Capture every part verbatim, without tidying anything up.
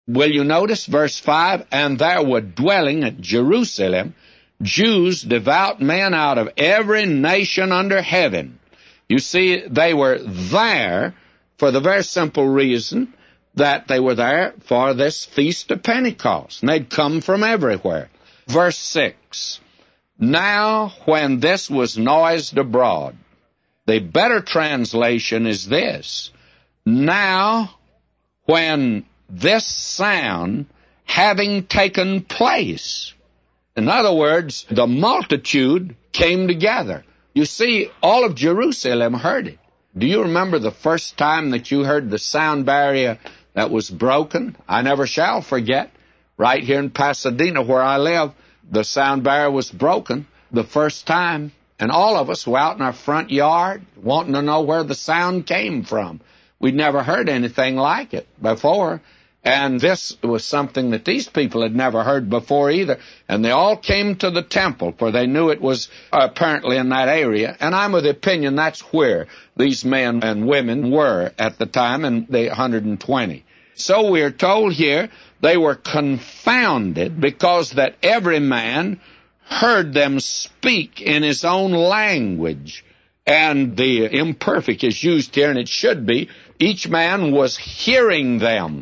Will you notice verse five? And there were dwelling at Jerusalem Jews, devout men out of every nation under heaven. You see, they were there for the very simple reason that they were there for this Feast of Pentecost, and they'd come from everywhere. Verse six, now when this was noised abroad, the better translation is this, now when this sound having taken place. In other words, the multitude came together. You see, all of Jerusalem heard it. Do you remember the first time that you heard the sound barrier that was broken? I never shall forget. Right here in Pasadena, where I live, the sound barrier was broken the first time, and all of us were out in our front yard wanting to know where the sound came from. We'd never heard anything like it before, and this was something that these people had never heard before either. And they all came to the temple, for they knew it was apparently in that area. And I'm of the opinion that's where these men and women were at the time, in the one hundred twenty. So we're told here they were confounded because that every man heard them speak in his own language. And the imperfect is used here, and it should be. Each man was hearing them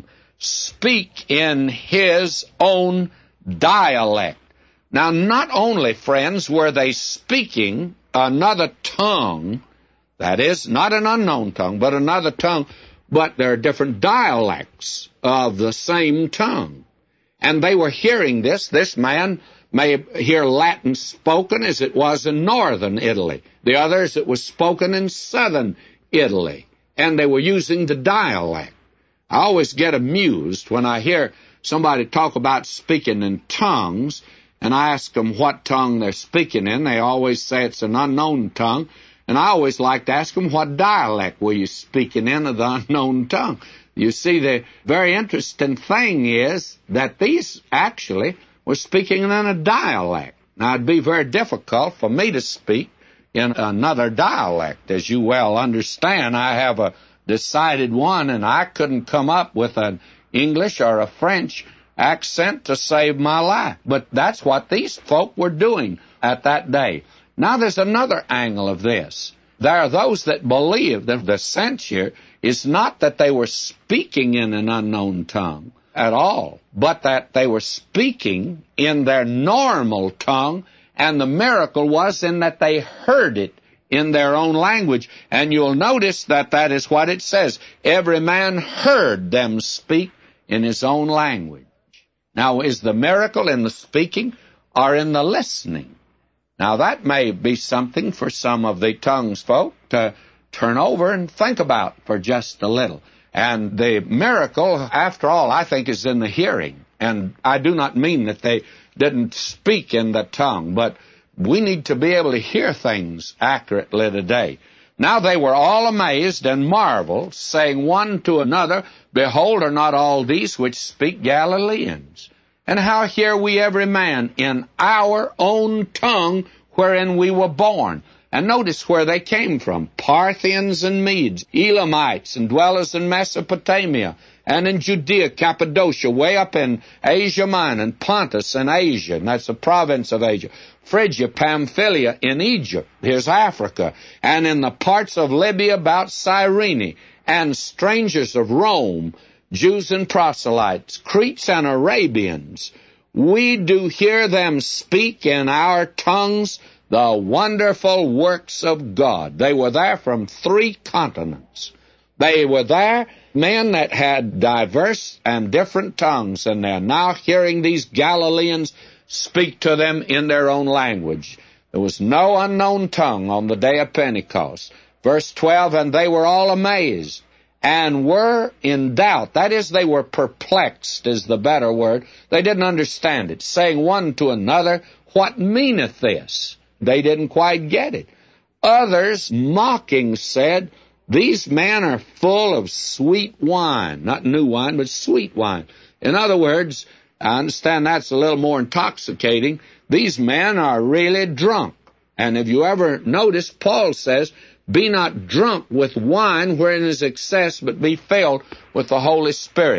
speak in his own dialect. Now, not only, friends, were they speaking another tongue, that is, not an unknown tongue, but another tongue, but there are different dialects of the same tongue. And they were hearing this. This man may hear Latin spoken as it was in northern Italy. The others, it was spoken in southern Italy. And they were using the dialect. I always get amused when I hear somebody talk about speaking in tongues, and I ask them what tongue they're speaking in. They always say it's an unknown tongue, and I always like to ask them, what dialect were you speaking in of the unknown tongue? You see, the very interesting thing is that these actually were speaking in a dialect. Now, it'd be very difficult for me to speak in another dialect. As you well understand, I have a decided one, and I couldn't come up with an English or a French accent to save my life. But that's what these folk were doing at that day. Now there's another angle of this. There are those that believe that the sense here is not that they were speaking in an unknown tongue at all, but that they were speaking in their normal tongue, and the miracle was in that they heard it in their own language. And you'll notice that that is what it says. Every man heard them speak in his own language. Now, is the miracle in the speaking or in the listening? Now, that may be something for some of the tongues folk to turn over and think about for just a little. And the miracle, after all, I think is in the hearing. And I do not mean that they didn't speak in the tongue, but we need to be able to hear things accurately today. Now they were all amazed and marveled, saying one to another, Behold, are not all these which speak Galileans? And how hear we every man in our own tongue wherein we were born? And notice where they came from. Parthians and Medes, Elamites, and dwellers in Mesopotamia, and in Judea, Cappadocia, way up in Asia Minor, and Pontus and Asia, and that's the province of Asia. Phrygia, Pamphylia in Egypt, here's Africa, and in the parts of Libya about Cyrene, and strangers of Rome, Jews and proselytes, Cretes and Arabians. We do hear them speak in our tongues the wonderful works of God. They were there from three continents. They were there, men that had diverse and different tongues, and they're now hearing these Galileans speak to them in their own language. There was no unknown tongue on the day of Pentecost. Verse twelve, and they were all amazed and were in doubt. That is, they were perplexed is the better word. They didn't understand it, saying one to another, What meaneth this? They didn't quite get it. Others, mocking, said, These men are full of sweet wine. Not new wine, but sweet wine. In other words, I understand that's a little more intoxicating. These men are really drunk. And have you ever noticed, Paul says, Be not drunk with wine wherein is excess, but be filled with the Holy Spirit.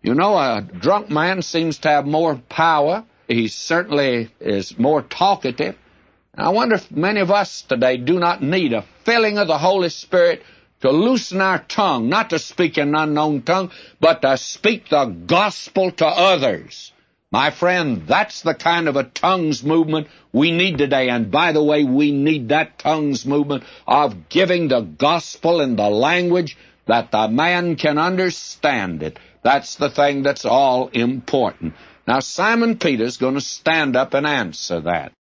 You know, a drunk man seems to have more power. He certainly is more talkative. And I wonder if many of us today do not need a filling of the Holy Spirit to loosen our tongue, not to speak in an unknown tongue, but to speak the gospel to others. My friend, that's the kind of a tongues movement we need today. And by the way, we need that tongues movement of giving the gospel in the language that the man can understand it. That's the thing that's all important. Now, Simon Peter's going to stand up and answer that.